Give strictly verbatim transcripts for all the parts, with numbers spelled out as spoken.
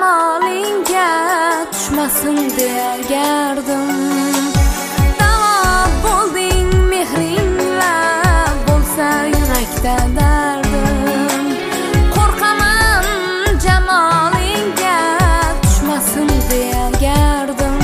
jamolingga tushmasin degardim. Davo bo'lding mehringla, bo'lsa yurakda dardim. Qo'rqaman jamolingga tushmasin degardim.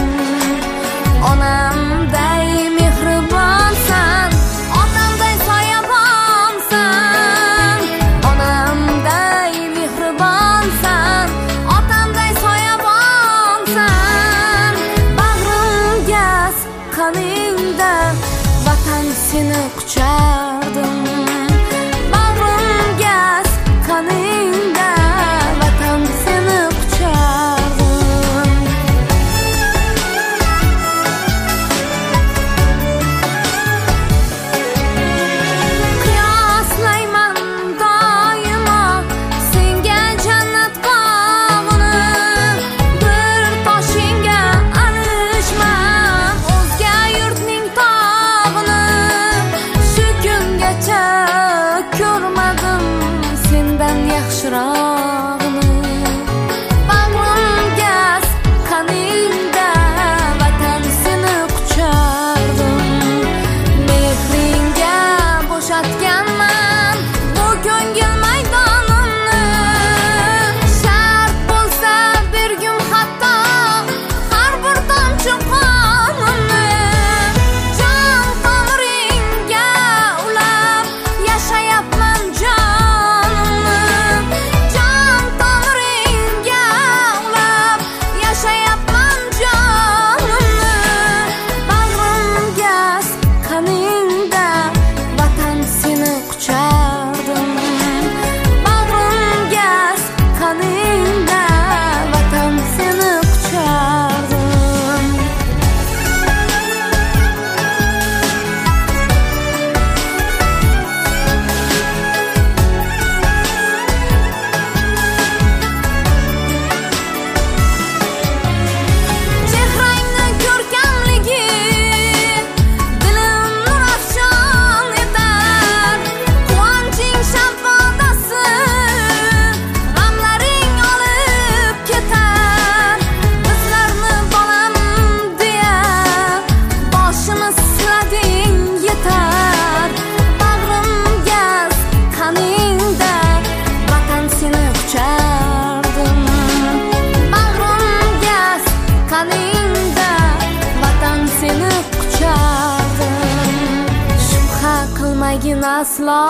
Onamday mehribonsan, otamday soyabonsan. Onamday mehribonsan, otamday soyabonsan. Bag'rimga siqqaningda vatan seni quchardim. Bag'rimga siqqaningda vatan seni quchardim. Qiyoslayman doimo senga jannat bog'ini. Bir toshingga alishmam o'zga yurtning tog'ini. Shu kungacha ko'rmadim sendan yaxshirog'ini. Bag'rimga siqqaningda vatan seni quchardim. Mehringga bo'shatganman bu ko'ngil maydonimni. Shart bo'lsa bergum hatto har bir tomchi qonimni. Jon tomiringga ulab yashayapman jonimni. Jon tomiringga ulab yashayapman jonimni. Bag'rimga siqqaningda vatan seni quchardim. Bag'rimga siqqaningda vatan seni quchardim. Chehrangni ko'rkamligi dilim nur afshon etar. Quvonching shabodasi g'amlaring olib ketar. Bizlarni bolam deya boshimiz silading yetar. Bag'rimga siqqaningda vatan seni quchardim. Bag'rimga siqqaningda vatan seni quchardim. Shubha qilmagin aslo,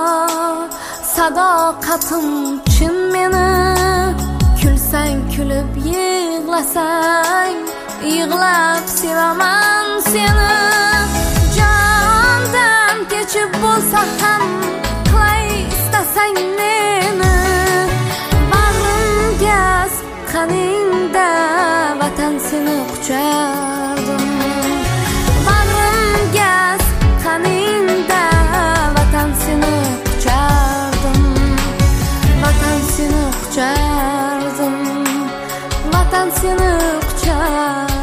sadoqatim chin meni. Kulsang kulib, yig'lasang yig'lab sevaman seni. Jondan kechib bo'lsa ham qilay istasang meni. Bag'rimga siqqaningda vatan seni quchardim. Bag'rimga siqqaningda vatan seni quchardim. Vatan seni quchardim. Vatan seni quchardim.